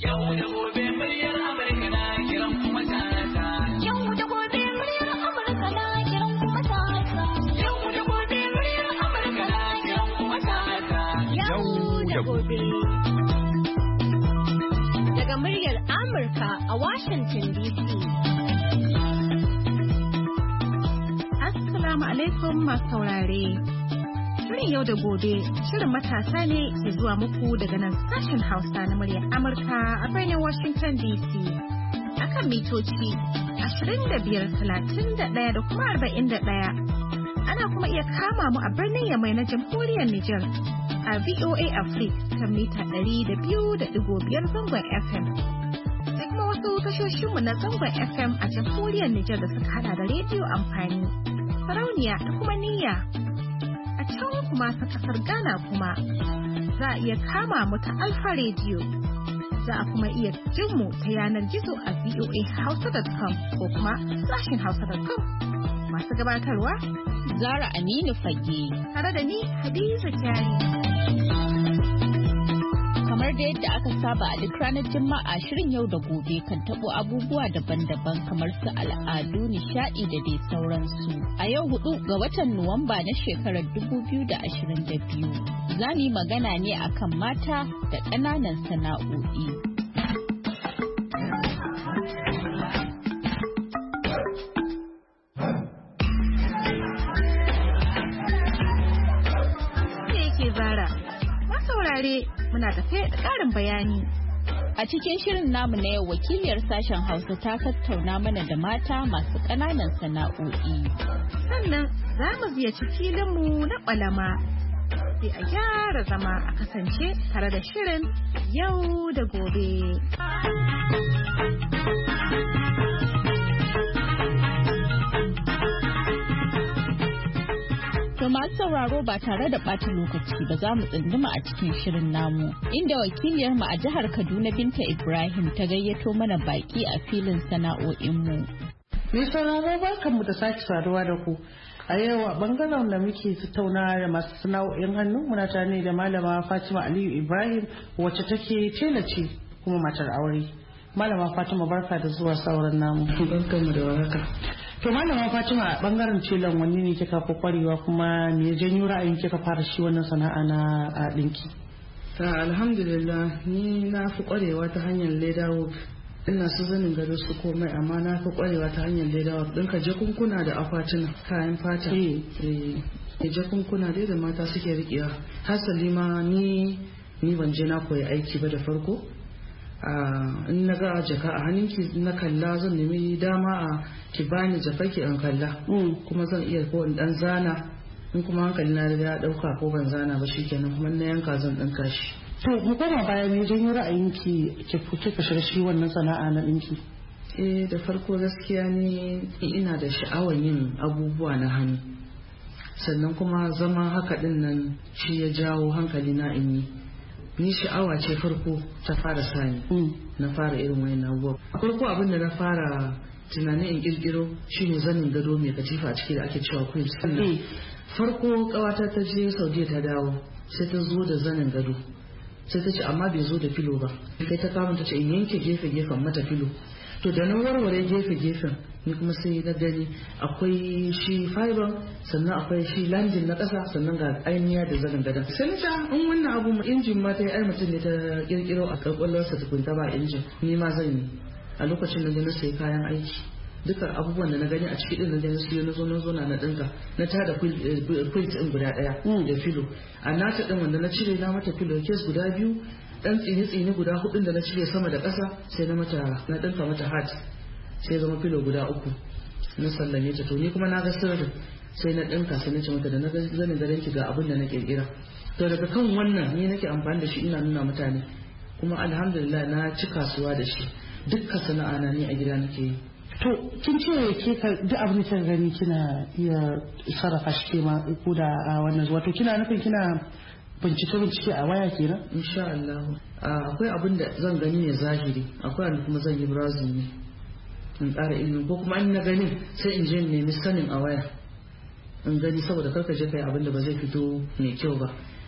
Yau da gobe muryar Amurka na kiran kuma ta. Yau da gobe muryar Amurka na kiran kuma ta. Yau da gobe muryar Amurka na kiran kuma ta. Yau da gobe. Daga muryar Amurka a Washington DC. Assalamu alaikum masu saurare. Shirin yau da gobe, shirin matasa ne ke zuwa muku daga nan sashen Hausa na muryar Amurka a birnin Washington DC. Akan mitoci 25, 31 da kuma 41. Ana kuma iya kama mu a birnin Yamai na Jamhuriyar Nijar a VOA Africa kan mita 200.5 zangon FM. Da kuma wasu tashoshinmu na zangon FM a Jamhuriyar Nijar da suka hada da rediyo amfani, sarauniya da kuma niyya. A can kuma ta kasar Ghana kuma za a iya kama mu ta Alfa Radio. Za a kuma iya jin mu ta yanar gizo a voahausa.com ko kuma sashin hausa.com. Masu gabatarwa Zara Aminu Fage tare da ni Hadiza Kyari. Kamar da yadda aka saba a duk ranar Juma'a shirin yau da gobe kan tabo abubuwa daban-daban kamar su al'adu, nishadi da dai sauransu. A yau 4 ga watan Nuwamba na shekarar 2022 za mu yi magana ne akan mata da ƙananan sana'o'i. Muna tafe da ƙarin bayani. A cikin shirin namu na yau wakiliyar sashen Hausa ta tattauna mana da mata masu ƙananan sana'o'i. Sannan za mu ziyarci filinmu na ƙwalama. Sai a gyara zama a kasance tare da shirin yau da gobe. Masu sauraro ba tare da ɓata lokaci ba za mu tsunduma a cikin shirin namu inda wakiliyarmu a jihar Kaduna Binta Ibrahim ta gayyato mana baki a filin sana'o'inmu. Mai sauraro barkanmu da sake saduwa da ku. A yau a bangaren da muke tattauna da masu sana'o'in hannu muna tare da malama Fatima Aliyu Ibrahim wacce take tela ce kuma matar aure. Malama Fatima barka da zuwa sauran namu. Barkanmu da warhaka. To malama Fatima a bangaren telan wanne ne kika fi kwarewa kuma me janyo ra'ayin kika fara shi wannan sana'a na dinki? Alhamdulillah ni na fi kwarewa ta hanyar leda work. Ina su zanin gado su komai amma na fi kwarewa ta hanyar leda work. Dinka jakunkuna da akwatuna kayan fata. Jakunkuna dai da mata suke riƙewa. Hasali ma ni ban je na koyi aiki ba da farko. In na ga jaka a hannunki na kalla zan nemi dama a ki bani jafarki in kalla kuma zan iya ko in dan zana in kuma hankali na ya dauka ko ban zana ba shikenan kuma na yanka zan dinka shi. To mu koma baya ne janyo ra'ayinki ki fice ka shiga shi wannan sana'a na dinki? Da farko gaskiya ni ina da sha'awar yin abubuwa na hannu sannan kuma zama haka din nan shi ya jawo hankali na in yi. Ni sha'awa ce farko ta fara sani na fara irin wayan abubuwa. Farko abin da na fara tunanin in kirkiro shine zanin gado mai katifa a ciki da ake cewa quilt. Farko kawata ta je Saudiya ta dawo sai ta zo da zanin gado sai ta ce amma bai zo da filo ba kai ta kama ta ce in yanke gefen mata filo. To da na warware gefen ni kuma sai na gani akwai shi fiber sannan akwai shi landing na ƙasa sannan ga ainiya da zanin gadon. Sai na ce in wannan abu injin ma ta yi mutum ne ta kirkiro a karkwallonsa tukunta ba injin ni ma zan yi. A lokacin da na sayi kayan aiki duka abubuwan da na gani a ciki din da na siyo na zo na dinka na tada quilt din guda daya da filo a nata din wanda na cire na mata filo case guda biyu dan tsini guda 4 da na cire sama da ƙasa sai na dinka mata hat sai zama filo guda 3 na sallame ta to ni kuma na ga sirrin sai na dinka sai na ce mata da na ga zanin garin ki ga abin da na kirkira to daga kan wannan ni nake amfani da shi ina nuna mutane kuma alhamdulillah na ci kasuwa da shi dukkan sana'a na ni a gida nake yi. To kin ce ke ka duk abin da gani kina iya sarrafa shi ke ma ko da wannan wato kina nufin kina bincike a waya kenan? Insha Allah. Akwai abin da zan gani ne zahiri akwai wanda kuma zan yi browsing ne in ƙara ilimin ko kuma in na gani sai in je nemi sanin a waya in gani saboda karka je kai abin da ba zai fito mai kyau ba.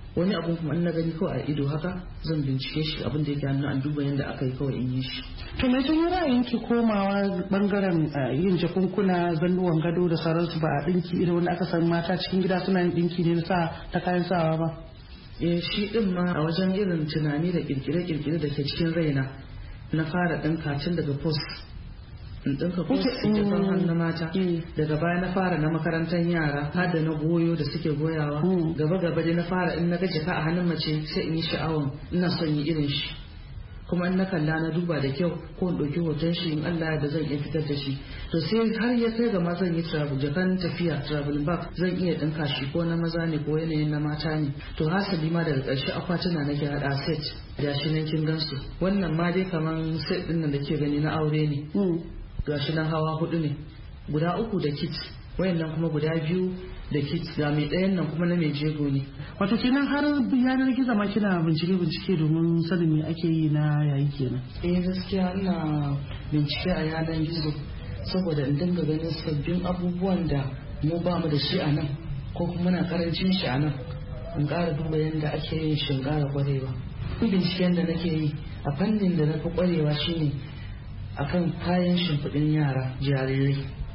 wani abun kuma in na gani kawai a ido haka zan bincike shi abin da yake hannu an duba yadda aka yi kawai in yi shi. To mai tun ra'ayin ki komawa bangaren yin jakunkuna zannuwan gado da sauransu ba a dinki irin wanda aka san mata cikin gida suna yin dinki ne sa ta kayan sawa ba? Shi din ma a wajen irin tunani da kirkire-kirkire da ke cikin raina na fara ɗinka tun daga post in ɗinka post jakan hannu mata daga baya na fara na makarantar yara har da na goyo da suke goyawa gaba dai na fara in na ga jaka a hannun mace sai in yi sha'awan ina son yi irin shi kuma in na kalla na duba da kyau ko in ɗauki hoton shi in Allah da zan iya fitar da shi to sai har ya kai ga ma zan yi jakan tafiya travel bag zan iya ɗinka shi ko na maza ne ko yanayin na mata ne to hasali ma daga ƙarshe akwatuna nake haɗa set da shi nan kin gansu wannan ma dai kaman set ɗin nan da ke gani na aure ne gashi nan hawa 4 ne guda 3 da kit wayannan kuma guda 2 da kit ga mai ɗayan nan kuma na mai jego ne. Wato kenan har yanar gizo ma kina bincike domin sanin me ake yi na yayi kenan? Gaskiya ina bincike a yanar gizo saboda in dinga ganin sabbin abubuwan da mu ba mu da shi a nan ko kuma muna karancin shi a nan in ƙara duba yadda ake yin shi in ƙara ƙwarewa. Binciken da nake yi a fannin da na fi ƙwarewa shine akan kayan shimfiɗin yara jarirai.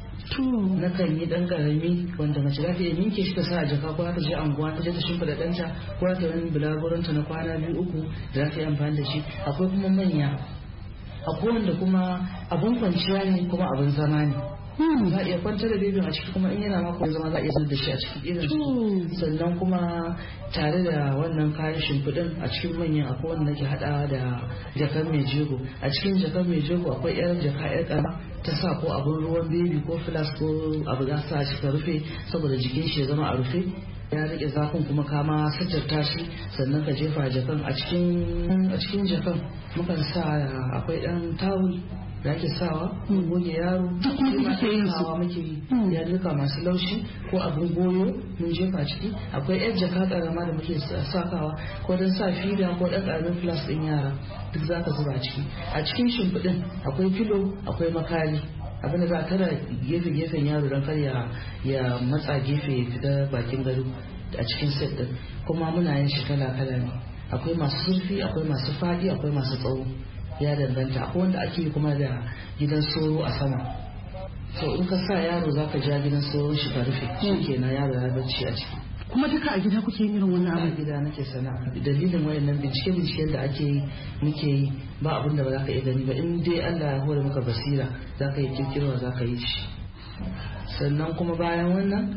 Na kan yi ɗan ƙarami wanda mace za ta iya minke shi ta sa a jaka ko ta je anguwa ta je ta shimfiɗa ɗanta ko ta wani bulaguronta na kwana 2-3 da za ta yi amfani da shi. Akwai kuma manya akwai wanda kuma abun kwanciya ne kuma abun zama ne. Za a iya kwantar da bebin a ciki kuma in yana mako zama za a iya zuwa da shi a cikin irin su. Sannan kuma tare da wannan kayan shimfiɗin a cikin manyan akwai wanda nake haɗawa da jakan mai jego. A cikin jakan mai jego akwai yar jaka yar ƙarama ta sa ko abin ruwan bebi ko filas ko abu za sa shi ka rufe saboda jikin shi ya zama a rufe ya rike zafin kuma kama sajarta shi sannan ka jefa jakan a cikin jakan mukan sa akwai ɗan tawul da ake sawa goge yaro duk muke yin sawa muke yi ya duka masu laushi ko abin goyo mun jefa ciki akwai yar jaka karama da muke sakawa ko don sa fida ko dan karamin flas din yara duk zaka zuba ciki a cikin shimfiɗin akwai filo akwai makari abin da za a tara gefen yaro don kar ya matsa gefe ya fita bakin gado a cikin set din kuma muna yin shi kala ne akwai masu zurfi akwai masu faɗi akwai masu tsawo ya danganta akwai wanda ake kuma da gidan soro a sama so in ka sa yaro za ka ja gidan soron shi ka rufe shi kenan yaro ya bacci a ciki. Kuma duka a gida kuke yin irin wannan abu? A gida nake sana'a dalilin wayannan binciken da ake yi muke yi ba abin da ba za ka iya gani ba in dai Allah ya hore maka basira za ka yi kirkirwa za ka yi shi. Sannan kuma bayan wannan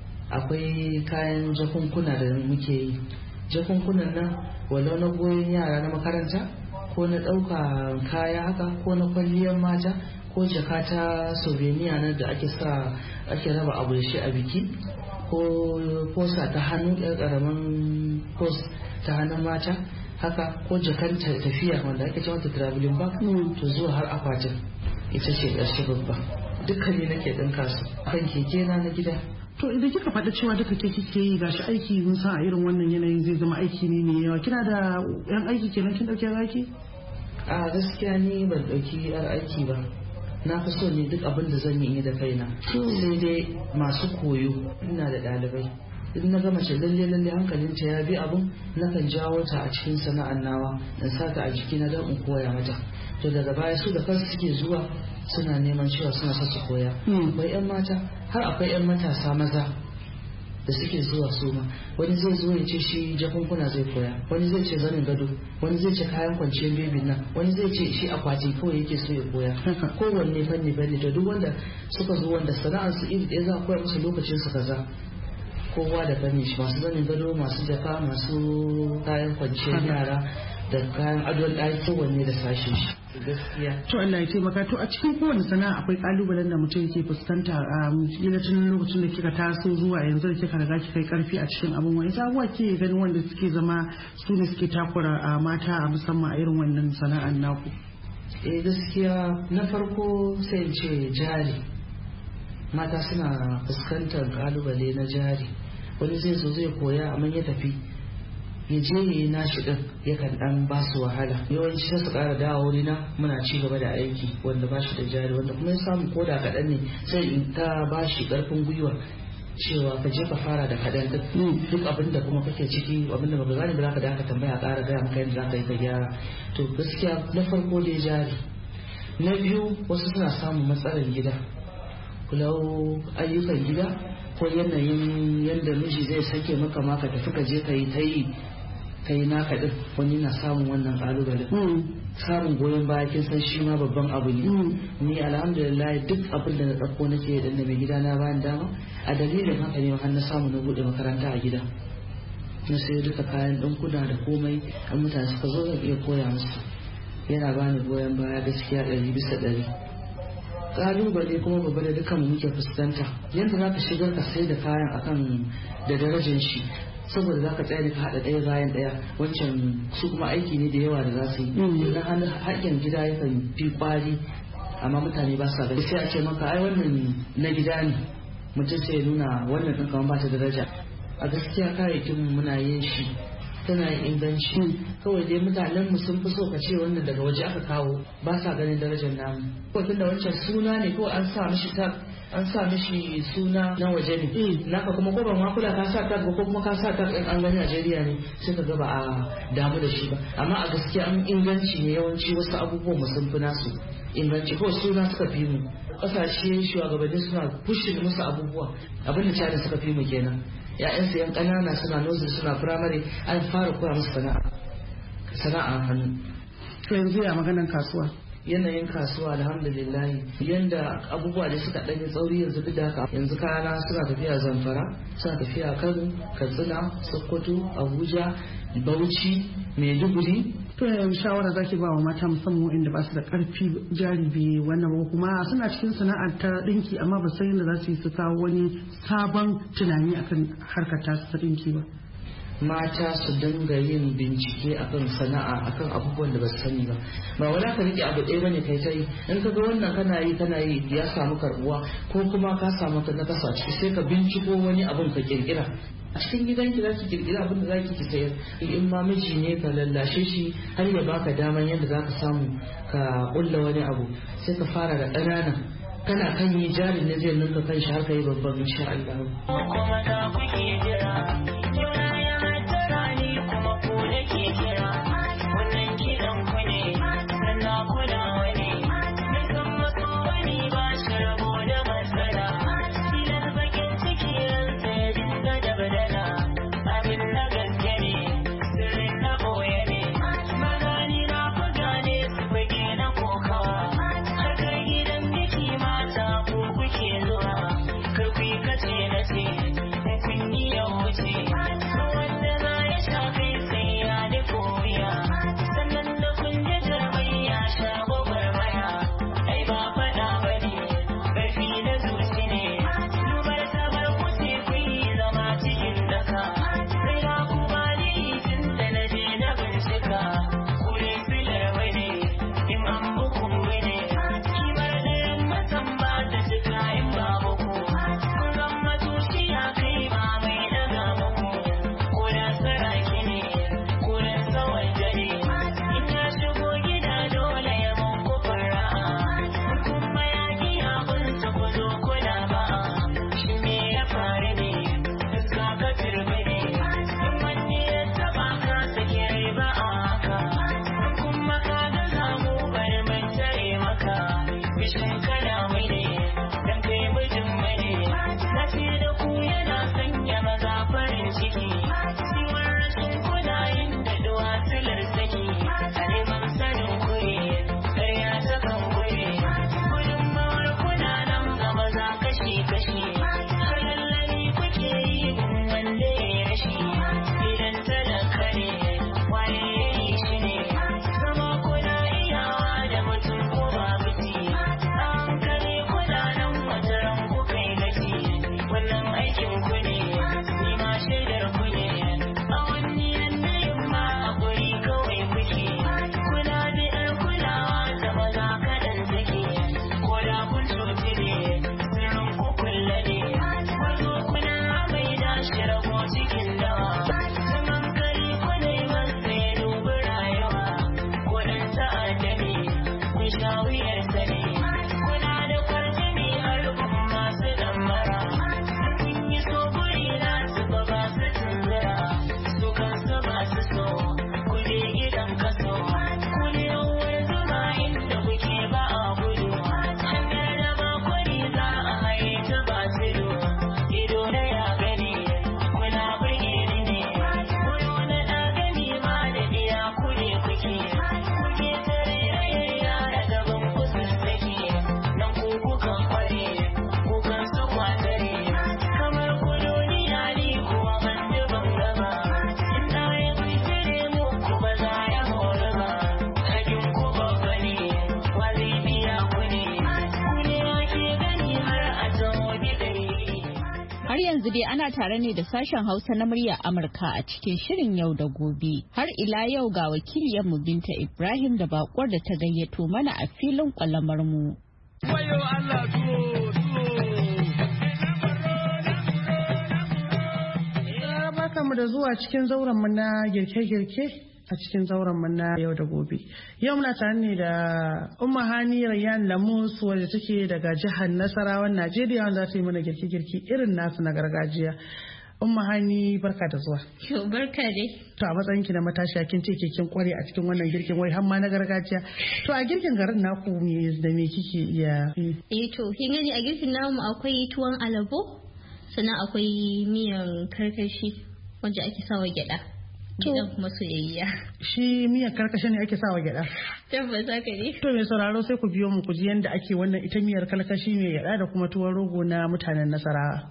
akwai kayan jakunkuna da muke yi jakunkunan nan walau na goyon yara na makaranta ko na ɗauka kaya haka ko na kwalliyar mata ko jaka ta souvenir na da ake raba abu da shi a biki ko posa ta hannu ɗan ƙaramin pos ta hannun mata haka ko jakan tafiya wanda ake cewa ta traveling bag to zuwa har akwatin ita ce ƙarshe babba dukkan ne nake ɗinka su kan keke na gida. To idan kika faɗa cewa duka ke kike yi gashi aiki mun san a irin wannan yanayin zai zama aiki ne mai yawa kina da yan aiki kenan kin dauke aiki? A gaskiya ni ban dauki yar aiki ba na fi so ne duk abin da zan yi da kaina sai dai masu koyo ina da ɗalibai in na gama ce lalle hankalinta ya bi abun nakan jawo ta a cikin sana'ar nawa in sa ta a jiki na don in koya mata to daga baya su da kansu suke zuwa suna neman cewa suna so su koya akwai yan mata har akwai yan matasa maza da suke zuwa su ma wani zai zo ya ce shi jakunkuna zai koya wani zai ce zanin gado wani zai ce kayan kwanciyar bebin nan wani zai ce shi akwatin kawai yake so ya koya kowanne fanni to duk wanda suka zo wanda sana'ar su iri ɗaya za a koya musu lokacin su kaza kowa da fanni shi masu zanin gado masu jaka masu kayan kwanciyar yara da kayan adon ɗaki kowanne da sashen shi gaskiya. To Allah ya taimaka to a cikin kowane sana'a akwai kalubalen da mutum yake fuskanta a tun lokacin da kika taso zuwa yanzu da kika riga kika yi karfi a cikin abun wani abubuwa ke ganin wanda suke zama su ne suke takura a mata a musamman a irin wannan sana'ar naku. Gaskiya na farko sai in ce jari mata suna fuskantar kalubale na jari wani zai zo zai koya amma ya tafi ya je ya yi nashi din yakan dan ba su wahala yawanci sai su kara dawo wurina muna ci gaba da aiki wanda ba shi da jari wanda kuma ya samu koda kaɗan ne sai in ta ba shi ƙarfin gwiwa cewa ka je ka fara da kaɗan duk abin da kuma kake ciki abin da baka gane ba za ka da aka tambaya ƙara gaya maka yadda za ka yi ka gyara. To gaskiya na farko dai jari. Na biyu wasu suna samun matsalar gida, kulau ayyukan gida ko yanayin yadda miji zai sake maka ma ka tafi ka je ka yi naka din, wani na samun wannan kalubale. Samun goyon baya kin san shi ma babban abu ne. Ni alhamdulillah duk abin da na ɗauko nake da mai gida na bayan dama, a dalilin haka ne har na samu na buɗe makaranta a gida, na sayo duka kayan ɗinkuna da komai, an mutane suka zo zan iya koya musu. Yana bani goyon baya gaskiya 100%. Kalubale kuma babba da dukkan mu muke fuskanta, yanda za ka shigar ka sai da kayan akan da darajar shi, saboda za ka tsaya da ka haɗa ɗaya bayan ɗaya, wancan su kuma aiki ne da yawa da za su yi. Na hannun haƙƙin gida yakan fi ƙwari, amma mutane ba sa gani. Sai a ce maka ai wannan na gida ne, mutum sai ya nuna wannan ɗin kamar ba ta daraja. A gaskiya kayayyakin muna yin shi tana yin inganci, kawai dai mutanen mu sun fi so ka ce wannan daga waje aka kawo, ba sa ganin darajar namu. Ko tunda wancan suna ne ko an sa mishi tag, an sa mishi suna na waje ne, naka kuma ko ban ma kula ka sa tag ko kuma ka sa tag in an gani Najeriya ne, sai ka ga ba a damu da shi ba. Amma a gaskiya an inganci ne, yawanci wasu abubuwan mu sun fi nasu inganci, ko suna suka fi mu. Kasashe shugabanni suna pushin musu abubuwa, abin da China suka fi mu kenan. Ya'yansu yan ƙanana suna nursery suna primary, an fara koya musu sana'a hannu. To yanzu ya maganan kasuwa? Yanayin kasuwa alhamdulillah yanda abubuwa da suka ɗanyi tsauri yanzu duk da haka, yanzu kayana suna tafiya Zamfara, suna tafiya Kano, Katsina, Sokoto, Abuja, Bauchi, Maiduguri. To yanzu shawara zaki ba wa mata musamman inda ba su da karfi jari biyu wannan ba, kuma suna cikin sana'ar ta dinki amma ba san yadda za su yi su kawo wani sabon tunani akan harkar ta dinki ba. Mata su dinga yin bincike akan sana'a, akan abubuwan da ba su sani ba. Ba wani ka rike abu ɗaya bane kai ta yi, in ka ga wannan kana yi ya samu karbuwa ko kuma ka samu ka na kasa ciki, sai ka binciko wani abun ka kirkira. A cikin gidanki za ki kirkira abin da za ki sayar. In ma miji ne ka lallashe shi har ya baka daman yadda za ka samu ka kulla wani abu, sai ka fara da ƙanana, kana kan yi jari ne zai ninka kan shi har ka yi babban insha Allah. Kun yi yau wuce yanzu dai ana tare ne da sashen Hausa na muryar Amurka a cikin shirin yau da gobe. Har ila yau ga wakiliyarmu Binta Ibrahim da bakwar da ta gayyato mana a filin kwalamar mu. Wayo Allah barkanmu da zuwa cikin zauren mu na girke-girke a cikin zauren mu na yau da gobe. Yau muna tare ne da Umma Hani Rayyan Lamus wadda take daga jihar Nasarawa Najeriya wanda za ta yi mana girke-girke irin nasu na gargajiya. Umma Hani barka da zuwa. Yau barka dai. To a matsayin ki na matashiya kin ce kin kware a cikin wannan girkin wai har ma na gargajiya. To a girkin garin naku me da me kike iya? To kin gani a girkin namu akwai tuwon alabo sannan akwai miyan karkashi wanda ake sawa gyada. Gidan kuma soyayya. Shi miyan karkashi ne ake sawa gyada? Tabbas haka ne. To mai sauraro sai ku biyo mu ku ji yanda ake wannan ita miyar karkashi mai gyada da kuma tuwon rogo na mutanen Nasarawa.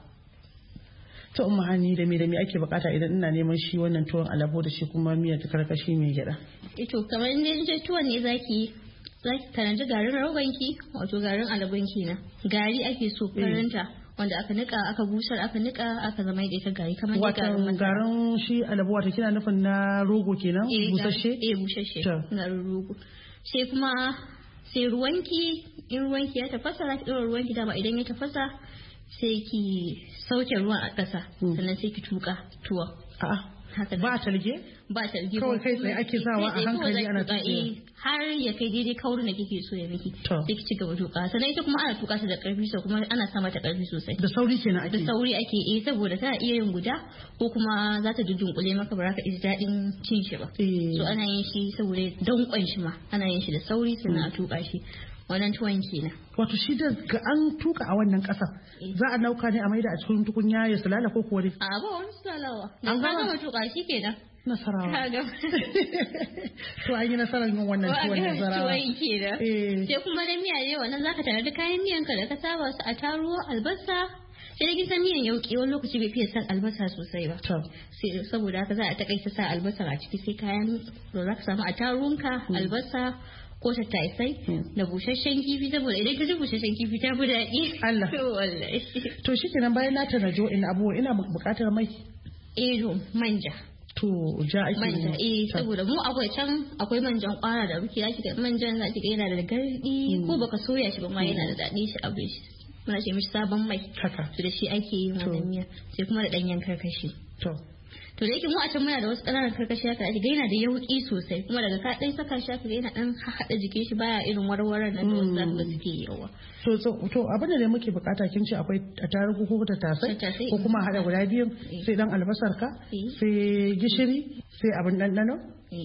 To Umma Hani da me ake bukata idan ina neman shi wannan tuwon alabo da shi kuma miyar karkashi mai gyada? To kamar inda tuwon ne zaki tanaji garin rogonki wato garin alabonki na. Gari ake so faranta. Wanda aka nika aka busar aka zama da ita gari kamar da garin shi alabo wata kina nufin na rogo kenan busasshe busasshe garin rogo sai kuma sai ruwanki in ruwanki ya tafasa za ki ɗora ruwanki dama idan ya tafasa sai ki sauke ruwan a ƙasa sannan sai ki tuka tuwon ba talge kawai kai tsaye ake sawa a hankali ana tuka har ya kai daidai kaurin da kike so ya miki sai ki ci gaba tuka sannan ita kuma ana tuka ta da karfi so kuma ana sa mata karfi sosai da sauri kenan ake da sauri ake saboda tana iya yin guda ko kuma za ta dunkule maka ba za ka ji daɗin cin shi ba so ana yin shi saboda dankon shi ma ana yin shi da sauri sannan a tuka shi wannan tuwon kenan wato shi da an tuka a wannan ƙasa za a nauka ne a maida a cikin tukunya ya sulala ko kuwa dai a ba wani sulalawa an gama tuka shi kenan Nasarawa to an yi nasarar yin wannan tuwon Nasarawa sai kuma da miya ne wannan zaka tare da kayan miyan ka da ka saba su a taruwa albasa sai da kisan miyan yauki wani lokaci bai fiye san albasa sosai ba sai saboda haka za a takaita sa albasa a ciki sai kayan da za ka samu a tarunka albasa ko tattasai da busasshen kifi saboda idan ka ji busasshen kifi ta fi daɗi. Allah. To shi kenan bayan na tanajo in abubuwa ina buƙatar mai. Manja. To ja ake manja saboda mu akwai manjan kwara da muke zaki ga manjan zaki ga yana da gardi ko baka soya shi ba ma yana da daɗi shi abin shi. Muna ce mishi sabon mai. Haka. To da shi ake yin wannan miya sai kuma da ɗanyen karkashi. To da yake mu a can muna da wasu ƙananan karkashi haka ake ga yana da yauƙi sosai kuma daga ka ɗan saka shi haka yana ɗan haɗa jikin shi baya irin warwaran nan da wasu zaka ga suke yawa. To abin da muke bukata kin ce akwai tarugu ko tattasai ko kuma haɗa guda biyu sai dan albasar ka sai gishiri sai abin ɗanɗano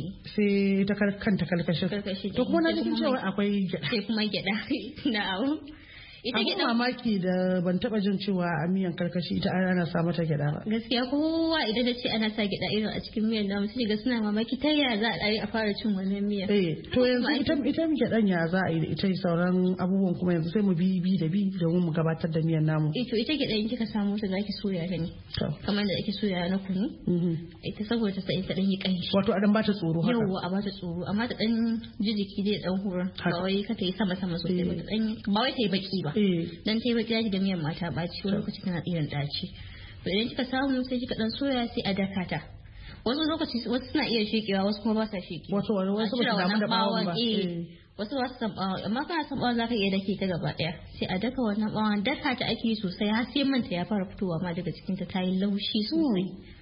sai ta kanta kalkashin. To kuma na cikin cewa akwai gyaɗa. Sai kuma gyaɗa na'am. ita gidan mamaki da ban taba jin cewa a miyan karkashi ita ana sa mata gyada ba gaskiya kowa idan da ce ana sa gyada irin a cikin miyan namu sai ga suna mamaki ta yaya za a fara cin wannan miya to yanzu ita gyadan ya za a yi da ita sauran abubuwan kuma yanzu sai mu bi domin mu gabatar da miyan namu to ita gyadan kika samu ta zaki soya ta ne kamar da ake soya na kunu ita saboda sai ta dan yi kanshi wato a dan bata tsoro haka yawa a bata tsoro amma ta dan jijiki dai dan horon ba wai ka ta yi sama sosai ba ba wai ta yi baki ba dan tai baki zaki ga miyan mata baci wani lokaci tana tsiran daci to idan kika samu sai kika dan soya sai a daka ta wasu lokaci wasu suna iya shekewa wasu kuma ba sa shekewa wasu ba su damu da bawon ba wasu ba su san bawon amma kana san bawon zaka iya dake ta gaba daya sai a daka wannan bawon daka ta ake sosai har sai manta ya fara fitowa ma daga cikin ta tayi laushi sosai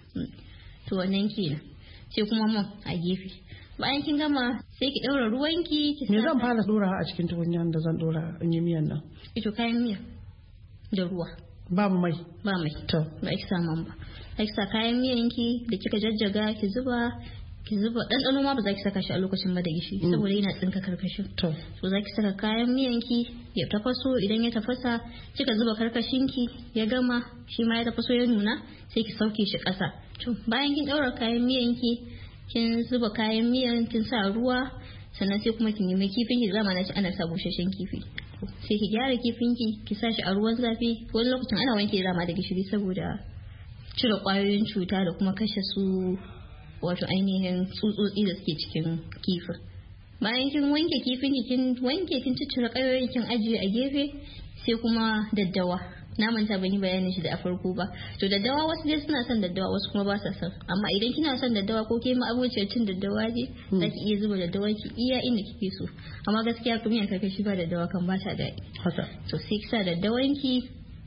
to wannan kenan sai kuma man a gefe bayan kin gama sai ki daura ruwanki me zan fara dora a cikin tukunyan da zan dora in yi miyan nan ito kayan miya da ruwa ba mai to ba ki sa man ba ki sa kayan miyanki da kika jajjaga ki zuba ɗanɗano ma ba za ki saka shi a lokacin ba da gishiri saboda yana tsinka karkashin to za ki saka kayan miyanki ya tafaso idan ya tafasa kika zuba karkashinki ya gama shi ma ya tafaso ya nuna sai ki sauke shi ƙasa to bayan kin ɗaura kayan miyanki kin zuba kayan miyan kin sa ruwa sannan sai kuma ki nemi kifin ki zama na ci ana sa busasshen kifi sai ki gyara kifin ki sa shi a ruwan zafi wani lokacin ana wanke rama da gishiri saboda cire kwayoyin cuta da kuma kashe su wato ainihin tsutsotsi da suke cikin kifin bayan kin wanke kifin kin ciccire kwayoyin kin ajiye a gefe sai kuma daddawa na manta ban yi bayanin shi da a farko ba. To daddawa wasu dai suna son daddawa wasu kuma ba sa son. Amma idan kina son daddawa ko ke ma abociyar cin daddawa ne zaki iya zuba daddawa ki iya inda kike so. Amma gaskiya kuma miyan karkashi ba daddawa kan ba ta daɗi. Haka. To sai ki sa daddawan ki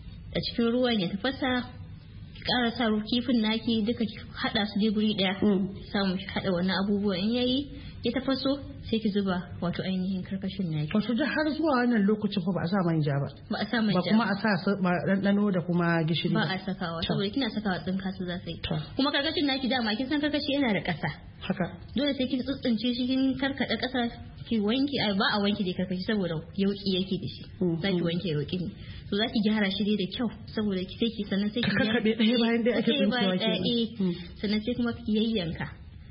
a cikin ruwan ya tafasa. Ki ƙara sa kifin naki duka ki haɗa su dai guri ɗaya. Samu ki haɗa wannan abubuwan in yayi ya tafaso sai ki zuba wato ainihin karkashin naki. Wato da har zuwa wannan lokacin ko ba a sa manja ba. Ba a sa manja. Ba kuma a sa ɗanɗano da kuma gishiri. Ba a sakawa saboda kina sakawa tsinka su za su yi. Kuma karkashin naki dama kin san karkashi yana da ƙasa. Haka. Dole sai kin tsutsunce shi kin karkaɗa ƙasa ki wanke ba a wanke da karkashi saboda yauki yake da shi. Za ki wanke yauki ne. To za ki gyara shi dai da kyau saboda ki sai ki sannan sai ki kakkaɓe ɗaya bayan ɗaya ake tsincewa ke. Sannan sai kuma ki yayyanka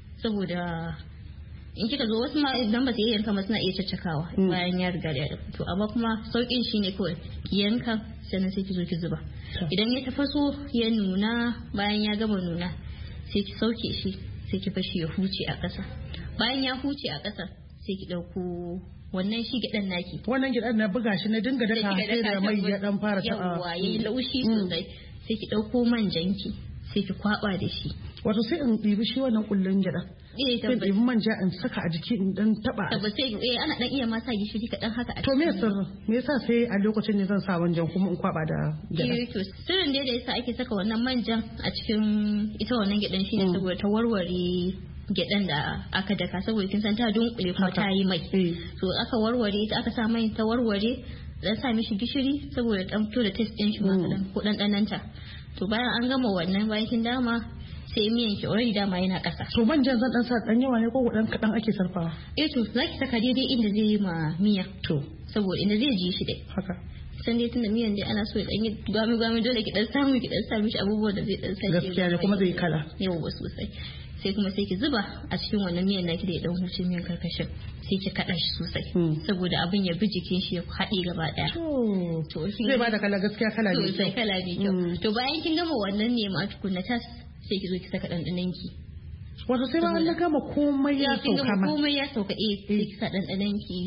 saboda in kika zo wasu ma idan ba su yi yanka ma suna iya caccakawa bayan ya riga da ya dafu to amma kuma saukin shi ne kawai ki yanka sannan sai ki zo ki zuba idan ya tafaso ya nuna bayan ya gama nuna sai ki sauke shi sai ki bashi ya huce a ƙasa bayan ya huce a ƙasa sai ki ɗauko wannan shi gidan naki wannan gidan na buga shi na dinga daka sai da mai ya dan fara ta yawa yayi laushi sosai sai ki ɗauko manjanki sai ki kwaba da shi wato sai in ɗibi shi wannan kullun gida sai ɗibi manja in saka a jiki in dan taba sai ana dan iya ma sa gishiri kaɗan haka a to me sirrin me yasa sai a lokacin ne zan sa manjan kuma in kwaba da gida to sirrin da yasa ake saka wannan manjan a cikin ita wannan gidan shine saboda ta warware gyaɗan da aka daka saboda kin san ta dunkule kuma ta yi mai to aka warware ta aka sa mai ta warware dan sa mishi gishiri saboda dan fito da taste din shi ma kadan ko dandananta to bayan an gama wannan bayan kin dama sai miyan ki already dama yana kasa to manjan zan dan sa dan yawa ne ko dan kadan ake sarfawa to zaki saka daidai inda zai yi ma miya to saboda inda zai ji shi dai haka san dai tunda miyan dai ana so ya dan yi gwami dole ki dan samu ki dan sa mishi abubuwan da zai dan sa gaskiya ne kuma zai kala yawa sosai sai kuma sai ki zuba a cikin wannan miyan naki da ya dan huce miyan karkashin sai ki kada shi sosai saboda abin ya bi jikin shi ya haɗe gaba daya to zai bada kala gaskiya kala ne sosai kala ne kyau to bayan kin gama wannan ne ma tukunna tas sai ki zo ki saka dandanan ki wato sai ba an gama komai ya sauka ma komai ya sauka sai ki sa dandanan ki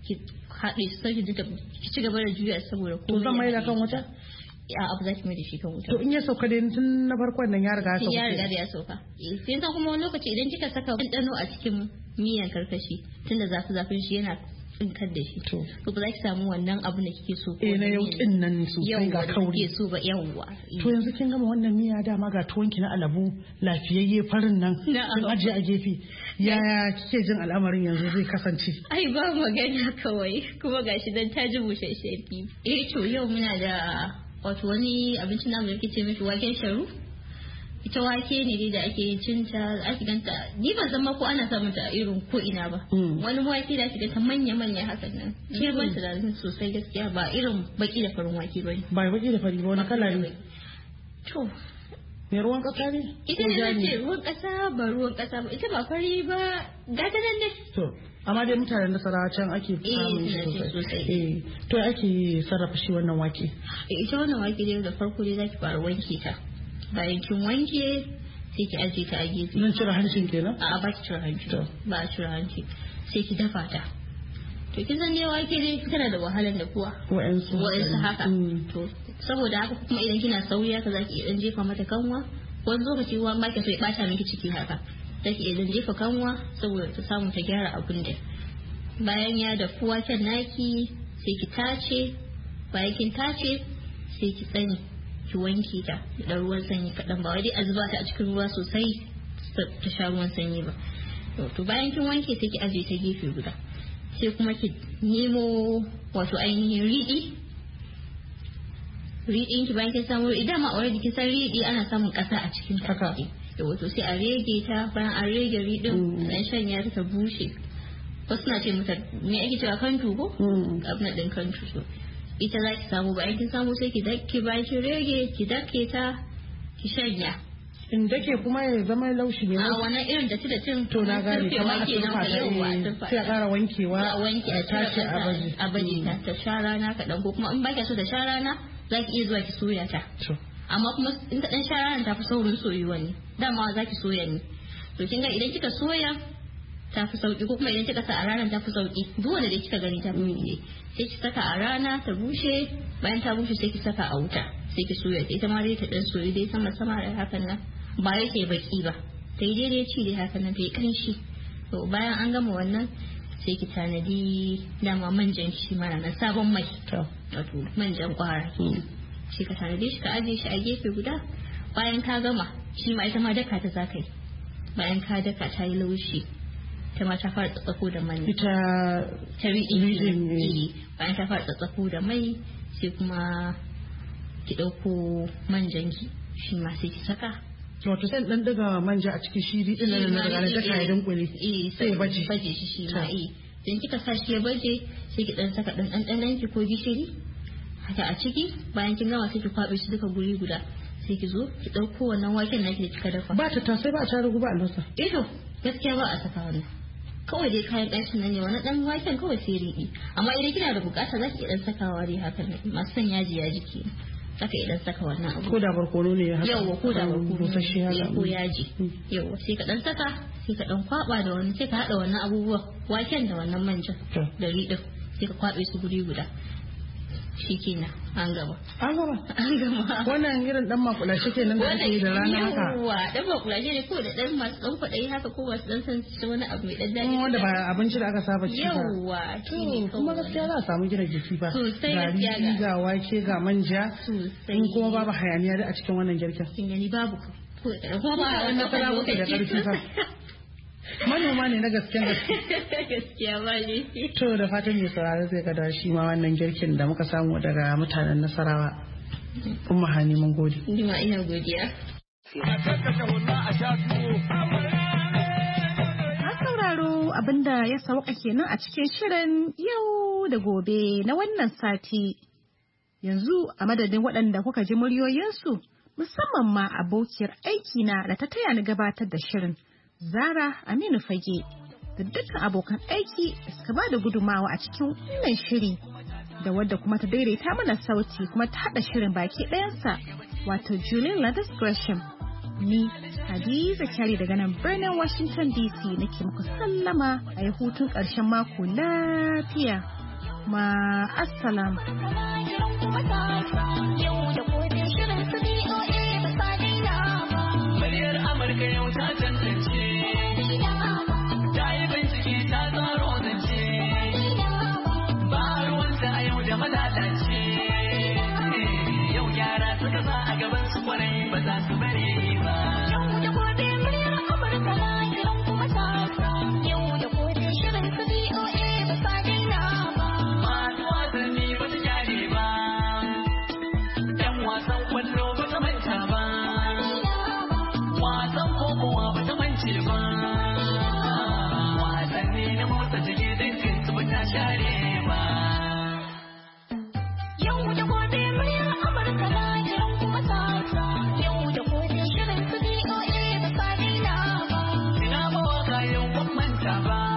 haɗe su sai ki ci gaba da juya saboda komai to zan mai da kan wuta a abu za ki mai da shi kan wuta. To in ya sauka dai tun na farkon nan ya riga ya sauka. Ya riga da ya sauka. Sai san kuma wani lokaci idan kika saka ɗanɗano a cikin miyan karkashi tunda zafin shi yana tsinkar da shi. To ba za ki samu wannan abu da kike so. Na yauƙin nan sosai ga kauri. Kike so ba yawwa. To yanzu kin gama wannan miya dama ga tuwonki na alabu lafiyayye farin nan. Kin ajiye a gefe. Yaya kike jin al'amarin yanzu zai kasance? Ai ba magana kawai kuma gashi dan ta ji bushashen kifi. To yau muna da wato wani abincin namu da yake ce mishi waken sharu ita wake ne dai da ake cinta ake ganta ni ban san ma ko ana samun ta irin ko ina ba wani wake da ake ganta manya hakan nan girman ta da sosai gaskiya ba irin baki da farin wake bane ba baki da fari ba wani kala ne to me ruwan kasa ne ita ne ce ruwan kasa ba ruwan kasa ba ita ba fari ba gata nan ne to amma dai mutanen Nasarawa can ake samun shi sosai to ake sarrafa shi wannan wake ita wannan wake dai da farko dai zaki fara wanke ta bayan kin wanke sai ki aje ta a gefe nan cire hancin kenan a ba ki cire hanci ba a cire hanci sai ki dafa ta to kin san dai wake dai tana da wahalar da kuwa wa'ansu haka to saboda haka kuma idan kina sauri haka zaki iya dan jefa mata kanwa wani lokaci ruwan ba ki so ya bata miki ciki haka take idan jefa kanwa saboda ta samu ta gyara abin da bayan ya dafu waken naki sai ki tace bayan kin tace sai ki tsani ki wanke ta da ruwan sanyi kaɗan ba wai dai a zuba ta a cikin ruwa sosai ta sha ruwan sanyi ba to bayan kin wanke sai ki aje ta gefe guda sai kuma ki nemo wato ainihin riɗin ki bayan kin samu idan ma already kin san riɗi ana samun ƙasa a cikin ta da wato sai a rege ta bayan an rege riɗin dan shanya ta bushe wasu na ce mata me ake cewa kantu ko abin din kantu so ita za ki samu bayan kin samu sai ki dake bayan ki rege ki dake ta ki shanya in dake kuma ya zama laushi ne a wannan irin da tin to na gane kamar a turfa sai a ƙara wankewa a wanke a tace a baje ta sha rana kaɗan ko kuma in ba ki so da sha rana za ki iya zuwa ki soya ta amma kuma in ta dan sha rana ta fi saurin soyuwa ne dama za ki soya ne to kin ga idan kika soya ta fi sauki ko kuma idan kika sa a rana ta fi sauki duk wanda dai kika gani ta fi sai ki saka a rana ta bushe bayan ta bushe sai ki saka a wuta sai ki soya ita ma dai ta dan soyi dai sama da hakan nan ba yake baki ba ta yi daidai ci dai hakan nan ta yi kanshi. To bayan an gama wannan sai ki tanadi dama manjan shi mana na sabon mai wato manjan kwara sai ka tanadi shi ka ajiye shi a gefe guda. Bayan ka gama shi ma ita ma daka ta zaka yi. Bayan ka daka ta yi laushi ta ma ta fara tsatsako da mai ita ta riɗi. Bayan ta fara tsatsako da mai sai kuma ki ɗauko manjan ki shi ma sai ki saka. Wato sai dan daga manja a cikin shiri din nan na daga daka ya dunkule. Sai baje shi ma dan kika sa shi ya baje sai ki dan saka dan ki ko gishiri haka a ciki. Bayan kin gama sai ki kwabe shi duka guri guda sai ki zo ki ɗauko wannan waken naki da kika dafa. Ba ta sai ba ta rugu ba albasa. To gaskiya ba a saka wannan. Kawai dai kayan ɗanshin nan ne wani ɗan waken kawai sai riɗi. Amma idan kina da bukata za ki ɗan sakawa dai hakan nan masu son yaji ke. Saka idan saka wannan abu. Ko da barkono ne haka. Yawwa ko da barkono ne ko yaji. Yawwa sai ka ɗan saka sai ka ɗan kwaɓa da wani sai ka haɗa wannan abubuwa waken da wannan manjan da riɗin sai ka kwaɓe su guri guda. Shi kenan an gama. Wannan irin dan makulashe kenan da ake da rana haka. Yawwa dan makulashe ne ko da dan masu dan kwaɗayi haka ko masu dan san shi wani abu mai dan daɗi. Wanda ba abinci da aka saba ci ba. Yawwa. Kuma gaskiya za a samu gina jiki ba. Sosai gaskiya ga wake ga manja. In kuma babu hayaniya da a cikin wannan girkin. Kin gani babu ko kuma ba wannan fara muku da ƙarfi fa. Manoma ne na gaskiya gaskiya ba ne. To da fatan mai sauraro zai ga shi ma wannan girkin da muka samu daga mutanen Nasarawa. Umma Hani mun gode. Ni ma ina godiya. Na sauraro abinda ya sauka kenan a cikin shirin yau da gobe na wannan sati. Yanzu a madadin waɗanda kuka ji muryoyinsu musamman ma abokiyar aikina da ta taya ni gabatar da shirin. Zara Aminu Fage da dukkan abokan aiki da suka ba da gudumawa a cikin wannan shiri da wadda kuma ta daidaita mana sauti kuma ta haɗa shirin baki ɗayansa wato Julian Ladas Gresham. Ni Hadiza Kyari daga nan birnin Washington DC nake muku sallama a yi hutun ƙarshen mako lafiya. Ma'assalam. Muryar Amurka yau ta tantance. Ta yi bincike ta tsaro zance. Ba ruwanta a yau da malalace. Yau gyara suka sa a gaban su kwarai ba za su bare ba. Yau da gobe muryar Amurka na kiran kuma ta yau da gobe shirin su BOA ba sa daina ba. Masu wasanni ba su gyare ba. Yan wasan kwallo ba su manta ba. Wasan kokowa ba ta mance ba. Wasanni na motsa jiki dangin su ba ta share ba. Yau da gobe muryar Amurka na kiran kuma ta yau da gobe shirin su BOA ba sa daina ba. Ina mawaka yau ban manta ba.